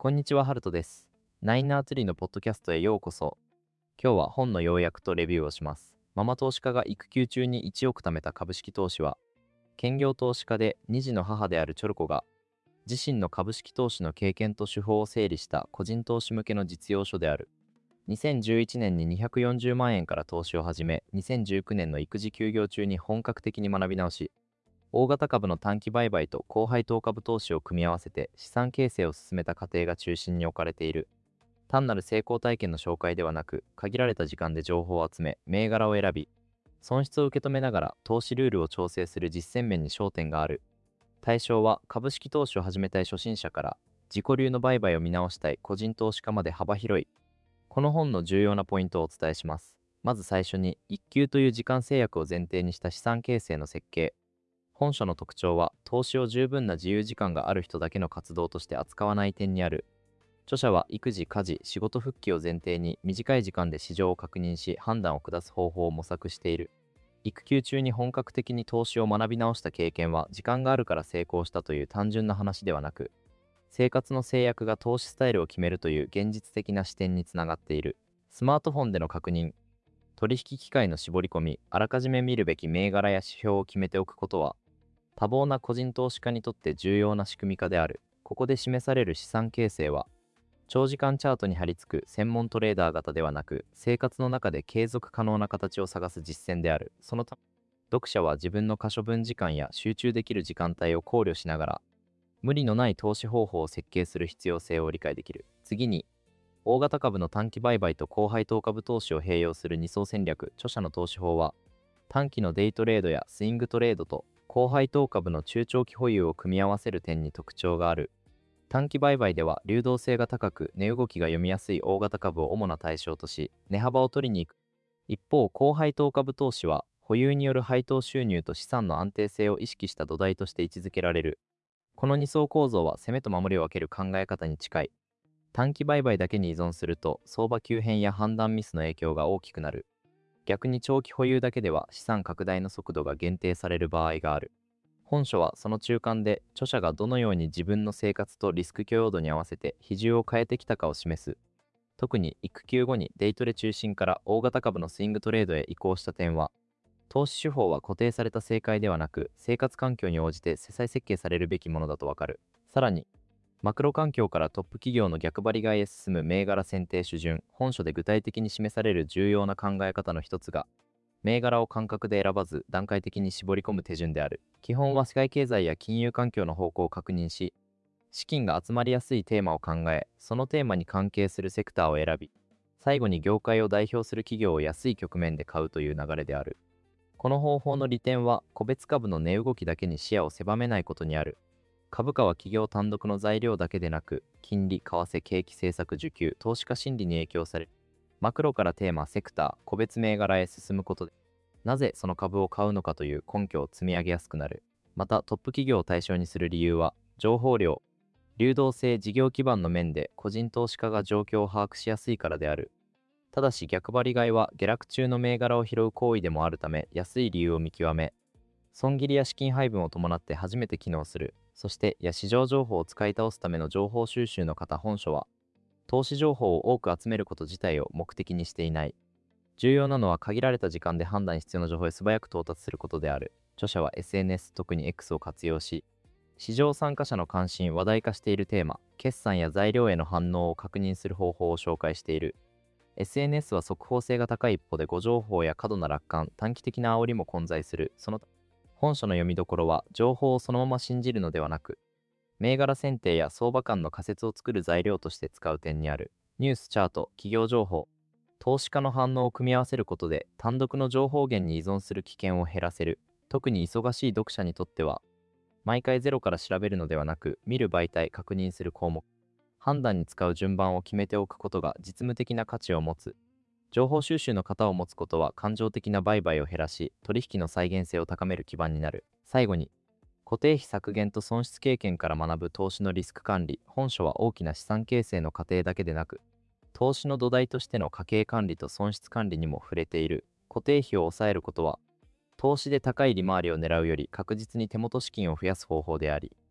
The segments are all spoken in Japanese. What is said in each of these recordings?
こんにちは、ハルトです。ナインナーツリーのポッドキャストへようこそ。今日は本の要約とレビューをします。ママ投資家が育休中に1億貯めた株式投資は、兼業投資家で2児の母であるチョルコが、自身の株式投資の経験と手法を整理した個人投資向けの実用書である。2011年に240万円から投資を始め、2019年の育児休業中に本格的に学び直し、大型株の短期売買と高配当株投資を組み合わせて資産形成を進めた過程が中心に置かれている。単なる成功体験の紹介ではなく、限られた時間で情報を集め、銘柄を選び、損失を受け止めながら投資ルールを調整する実践面に焦点がある。対象は株式投資を始めたい初心者から、自己流の売買を見直したい個人投資家まで幅広い。この本の重要なポイントをお伝えします。まず最初に、一級という時間制約を前提にした資産形成の設計。本書の特徴は、投資を十分な自由時間がある人だけの活動として扱わない点にある。著者は育児・家事・仕事復帰を前提に短い時間で市場を確認し判断を下す方法を模索している。育休中に本格的に投資を学び直した経験は時間があるから成功したという単純な話ではなく、生活の制約が投資スタイルを決めるという現実的な視点につながっている。スマートフォンでの確認、取引機会の絞り込み、あらかじめ見るべき銘柄や指標を決めておくことは、多忙な個人投資家にとって重要な仕組み化である。ここで示される資産形成は、長時間チャートに貼り付く専門トレーダー型ではなく、生活の中で継続可能な形を探す実践である。そのため、読者は自分の可処分時間や集中できる時間帯を考慮しながら、無理のない投資方法を設計する必要性を理解できる。次に、大型株の短期売買と高配当株投資を併用する二層戦略。著者の投資法は、短期のデイトレードやスイングトレードと高配当株の中長期保有を組み合わせる点に特徴がある。短期売買では流動性が高く値動きが読みやすい大型株を主な対象とし、値幅を取りに行く。一方、高配当株投資は保有による配当収入と資産の安定性を意識した土台として位置づけられる。この二層構造は攻めと守りを分ける考え方に近い。短期売買だけに依存すると相場急変や判断ミスの影響が大きくなる。逆に長期保有だけでは資産拡大の速度が限定される場合がある。本書はその中間で著者がどのように自分の生活とリスク許容度に合わせて比重を変えてきたかを示す。特に育休後にデイトレ中心から大型株のスイングトレードへ移行した点は、投資手法は固定された正解ではなく、生活環境に応じて世帯設計されるべきものだとわかる。さらに、マクロ環境からトップ企業の逆張り買いへ進む銘柄選定手順。本書で具体的に示される重要な考え方の一つが、銘柄を感覚で選ばず段階的に絞り込む手順である。基本は世界経済や金融環境の方向を確認し、資金が集まりやすいテーマを考え、そのテーマに関係するセクターを選び、最後に業界を代表する企業を安い局面で買うという流れである。この方法の利点は、個別株の値動きだけに視野を狭めないことにある。株価は企業単独の材料だけでなく、金利、為替、景気政策、需給、投資家心理に影響される。マクロからテーマ、セクター、個別銘柄へ進むことで、なぜその株を買うのかという根拠を積み上げやすくなる。また、トップ企業を対象にする理由は、情報量、流動性、事業基盤の面で個人投資家が状況を把握しやすいからである。ただし逆張り買いは下落中の銘柄を拾う行為でもあるため、安い理由を見極め、損切りや資金配分を伴って初めて機能する。そして、市場情報を使い倒すための情報収集の方。本書は、投資情報を多く集めること自体を目的にしていない。重要なのは限られた時間で判断に必要な情報へ素早く到達することである。著者は SNS、特に X を活用し、市場参加者の関心、話題化しているテーマ、決算や材料への反応を確認する方法を紹介している。SNS は速報性が高い一方で誤情報や過度な楽観、短期的な煽りも混在する。本書の読みどころは、情報をそのまま信じるのではなく、銘柄選定や相場感の仮説を作る材料として使う点にある。ニュース、チャート、企業情報、投資家の反応を組み合わせることで、単独の情報源に依存する危険を減らせる。特に忙しい読者にとっては、毎回ゼロから調べるのではなく、見る媒体、確認する項目、判断に使う順番を決めておくことが実務的な価値を持つ。情報収集の型を持つことは感情的な売買を減らし、取引の再現性を高める基盤になる。最後に、固定費削減と損失経験から学ぶ投資のリスク管理。本書は大きな資産形成の過程だけでなく、投資の土台としての家計管理と損失管理にも触れている。固定費を抑えることは、投資で高い利回りを狙うより確実に手元資金を増やす方法であり、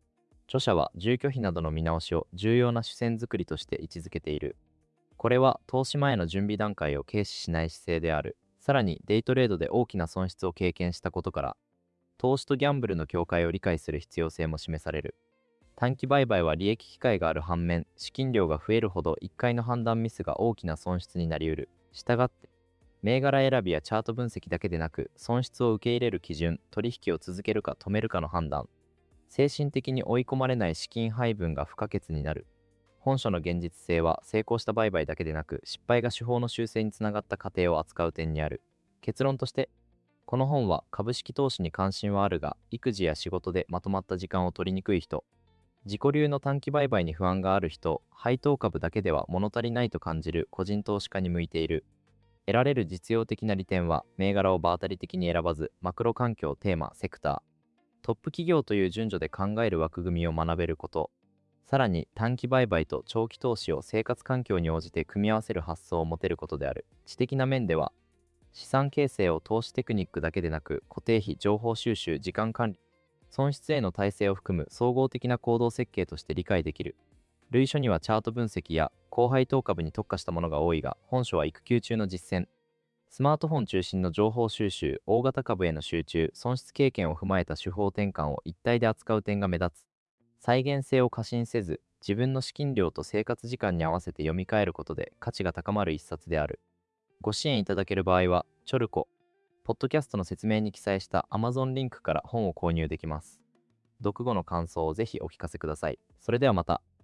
著者は住居費などの見直しを重要な主戦作りとして位置づけている。これは投資前の準備段階を軽視しない姿勢である。さらにデイトレードで大きな損失を経験したことから、投資とギャンブルの境界を理解する必要性も示される。短期売買は利益機会がある反面、資金量が増えるほど1回の判断ミスが大きな損失になりうる。したがって、銘柄選びやチャート分析だけでなく、損失を受け入れる基準、取引を続けるか止めるかの判断、精神的に追い込まれない資金配分が不可欠になる。本書の現実性は成功した売買だけでなく、失敗が手法の修正につながった過程を扱う点にある。結論として、この本は株式投資に関心はあるが、育児や仕事でまとまった時間を取りにくい人、自己流の短期売買に不安がある人、配当株だけでは物足りないと感じる個人投資家に向いている。得られる実用的な利点は、銘柄を場当たり的に選ばず、マクロ環境、テーマ、セクター、トップ企業という順序で考える枠組みを学べること。さらに短期売買と長期投資を生活環境に応じて組み合わせる発想を持てることである。知的な面では、資産形成を投資テクニックだけでなく、固定費、情報収集、時間管理、損失への耐性を含む総合的な行動設計として理解できる。類書にはチャート分析や高配当株に特化したものが多いが、本書は育休中の実践、スマートフォン中心の情報収集、大型株への集中、損失経験を踏まえた手法転換を一体で扱う点が目立つ。再現性を過信せず、自分の資金量と生活時間に合わせて読み替えることで価値が高まる一冊である。ご支援いただける場合は、チョルコ、ポッドキャストの説明に記載した Amazon リンクから本を購入できます。読後の感想をぜひお聞かせください。それではまた。